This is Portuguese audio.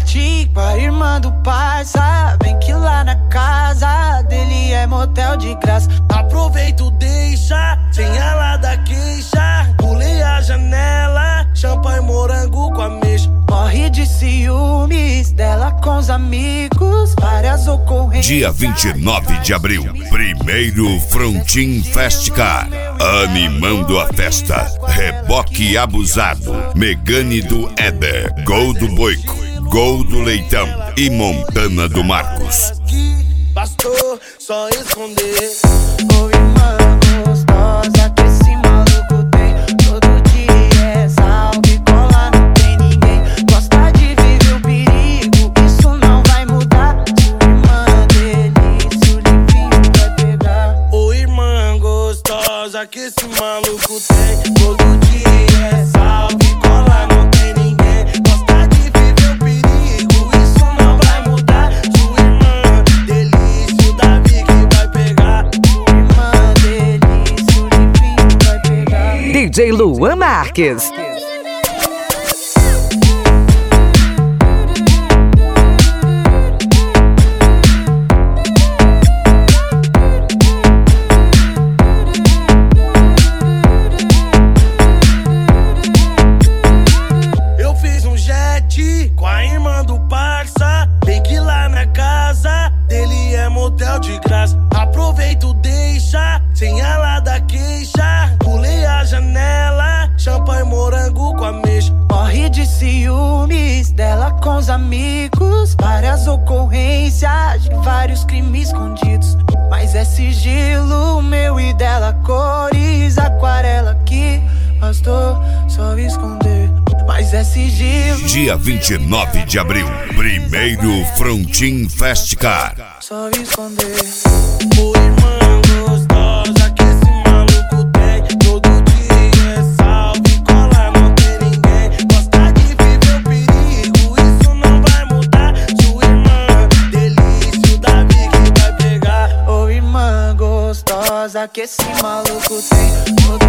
jet com a irmã do parça. Vem que lá na casa dele é motel de graça. Aproveito, deixa, sem ela da queixa. Pulei a janela, champanhe morango com ameixa. Morre de ciúmes dela com os amigos, várias ocorrências. Dia 29 de abril, primeiro Frontin Festcar. Animando a festa, Reboque Abusado, Megane do Éder, Gol do Boico, Gol do Leitão e Montana do Marcos. Bastou só esconder. Ô irmã gostosa que esse maluco tem, todo dia é salve e cola, não tem ninguém. Gosta de viver o perigo, isso não vai mudar. Sua irmã delícia, o livinho vai pegar. Ô irmã gostosa que esse maluco tem, todo dia é salve e cola, não tem ninguém. Gosta de viver o perigo, isso não vai mudar. Sua irmã delícia, o Davi que vai pegar. Sua irmã delícia, o livinho vai pegar. DJ Luan Marques. Eu fiz um jet com a irmã do parça. Bem que lá na casa dele é motel de graça. Aproveito, deixa, sem ela da queixa. Pulei a janela, champanhe morango com ameixa. Morre de ciúmes dela com os amigos, várias ocorrências de vários crimes escondidos. Mas é sigilo meu e dela, cores aquarela que bastou só esconder. Mas é sigilo. Dia 29 de abril, primeiro Frontin Festcar. Só esconder. Ô irmã gostosa que esse maluco tem, todo dia é salve e cola, não tem ninguém. Gosta de viver o perigo, isso não vai mudar. Sua irmã delícia, o Davi que vai pegar. Ô irmã gostosa que esse maluco tem, todo